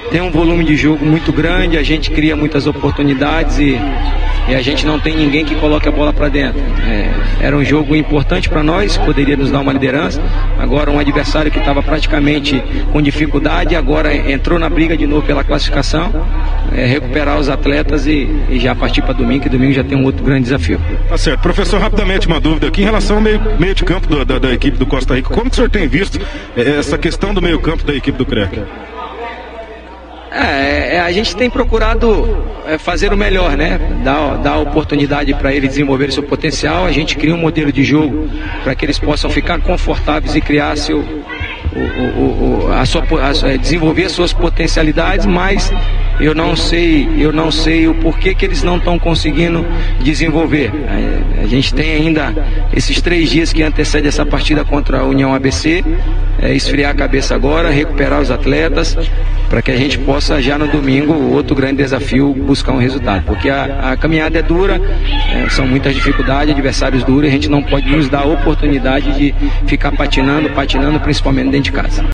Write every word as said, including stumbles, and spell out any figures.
tem um volume de jogo muito grande, a gente cria muitas oportunidades e, e a gente não tem ninguém que coloque a bola para dentro. É, era um jogo importante para nós, poderia nos dar uma liderança. Agora um adversário que estava praticamente com dificuldade, agora entrou na briga de novo pela classificação. É, recuperar os atletas e, e já partir para domingo, que domingo já tem um outro grande desafio. Tá certo. Professor, rapidamente uma dúvida aqui em relação ao meio, meio de campo do, da, da equipe do Costa Rica. Como que o senhor tem visto é, essa questão do meio campo da equipe do C R E C? É, a gente tem procurado fazer o melhor, né? Dar, dar oportunidade para eles desenvolverem seu potencial. A gente cria um modelo de jogo para que eles possam ficar confortáveis e criar seu, o, o, o, a sua, a, desenvolver suas potencialidades, mas eu não sei, eu não sei o porquê que eles não estão conseguindo desenvolver. A, a gente tem ainda esses três dias que antecedem essa partida contra a União A B C, é, esfriar a cabeça agora, recuperar os atletas, para que a gente possa já no domingo, outro grande desafio, buscar um resultado, porque a, a caminhada é dura, é, são muitas dificuldades, adversários duros, e a gente não pode nos dar a oportunidade de ficar patinando, patinando, principalmente dentro de casa.